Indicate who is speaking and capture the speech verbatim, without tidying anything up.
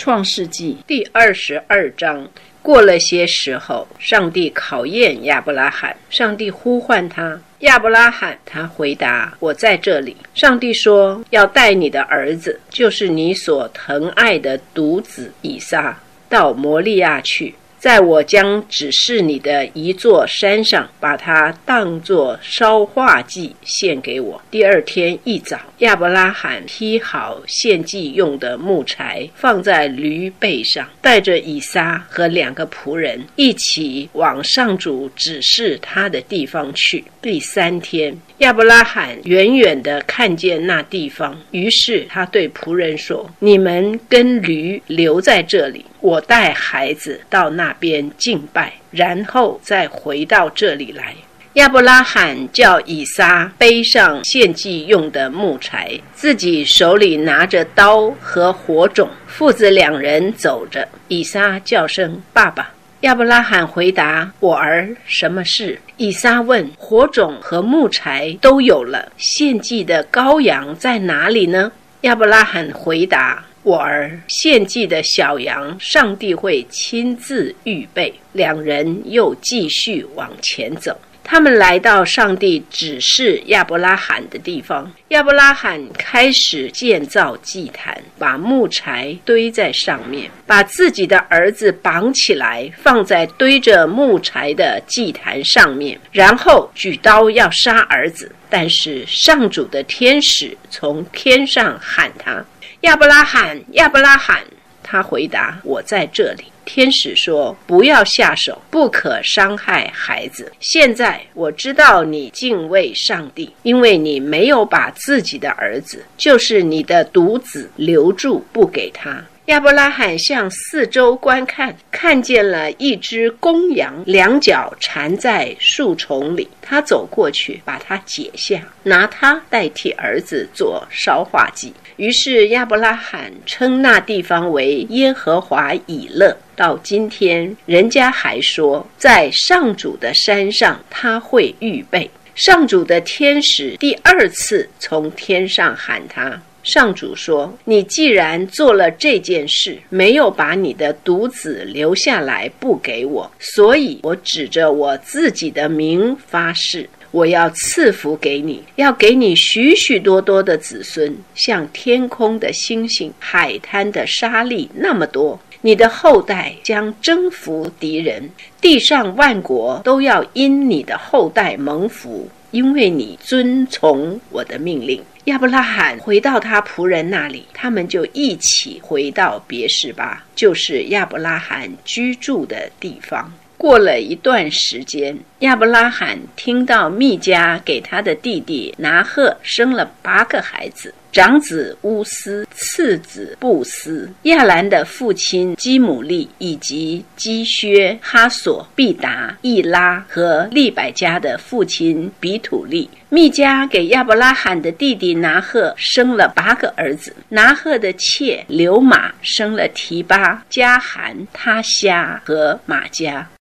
Speaker 1: 创世纪第二十二章。过了些时候，上帝考验亚伯拉罕，上帝呼唤他，亚伯拉罕，他回答：我在这里。上帝说，要带你的儿子，就是你所疼爱的独子以撒，到摩利亚去，在我将指示你的一座山上，把它当作烧化祭献给我。第二天一早，亚伯拉罕劈好献祭用的木柴，放在驴背上，带着以撒和两个仆人一起往上主指示他的地方去。第三天，亚伯拉罕远远地看见那地方，于是他对仆人说：你们跟驴留在这里，我带孩子到那边敬拜，然后再回到这里来。亚伯拉罕叫以撒背上献祭用的木柴，自己手里拿着刀和火种，父子两人走着。以撒叫声爸爸。亚伯拉罕回答：我儿，什么事？以撒问：火种和木柴都有了，献祭的羔羊在哪里呢？亚伯拉罕回答：我儿，献祭的小羊上帝会亲自预备。两人又继续往前走，他们来到上帝指示亚伯拉罕的地方。亚伯拉罕开始建造祭坛，把木柴堆在上面，把自己的儿子绑起来，放在堆着木柴的祭坛上面，然后举刀要杀儿子。但是上主的天使从天上喊他：亚伯拉罕，亚伯拉罕！他回答：我在这里。天使说：不要下手，不可伤害孩子。现在我知道你敬畏上帝，因为你没有把自己的儿子，就是你的独子留住，不给他。亚伯拉罕向四周观看，看见了一只公羊，两脚缠在树丛里。他走过去，把它解下，拿它代替儿子做烧化祭。于是亚伯拉罕称那地方为耶和华以勒。到今天，人家还说，在上主的山上他会预备。上主的天使第二次从天上喊他。上主说：你既然做了这件事，没有把你的独子留下来不给我，所以我指着我自己的名发誓，我要赐福给你，要给你许许多多的子孙，像天空的星星，海滩的沙粒那么多。你的后代将征服敌人，地上万国都要因你的后代蒙福，因为你遵从我的命令。亚伯拉罕回到他仆人那里，他们就一起回到别是巴，就是亚伯拉罕居住的地方。过了一段时间，亚伯拉罕听到密迦给他的弟弟拿赫生了八个孩子，长子乌斯，次子布斯，亚兰的父亲基姆利，以及基薛、哈索、毕达、易拉和利百加的父亲比土利。密迦给亚伯拉罕的弟弟拿赫生了八个儿子，拿赫的妾流玛生了提巴、加含、他虾和玛迦。